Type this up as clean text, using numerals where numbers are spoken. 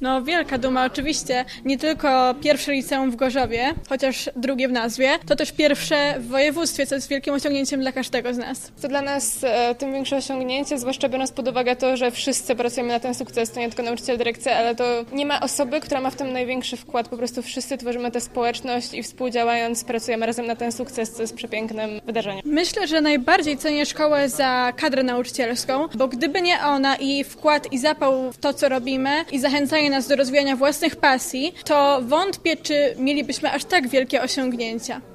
No wielka duma oczywiście, nie tylko pierwsze liceum w Gorzowie, chociaż drugie w nazwie, to też pierwsze w województwie, co jest wielkim osiągnięciem dla każdego z nas. To dla nas tym większe osiągnięcie, zwłaszcza biorąc pod uwagę to, że wszyscy pracujemy na ten sukces, to nie tylko nauczyciel, dyrekcja, ale to nie ma osoby, która ma w tym największy wkład, po prostu wszyscy tworzymy tę społeczność i współdziałając pracujemy razem na ten sukces, co jest przepięknym wydarzeniem. Myślę, że najbardziej cenię szkołę za kadrę nauczycielską, bo gdyby nie ona i wkład i zapał w to, co robimy i zachęcanie nas do rozwijania własnych pasji, to wątpię, czy mielibyśmy aż tak wielkie osiągnięcia.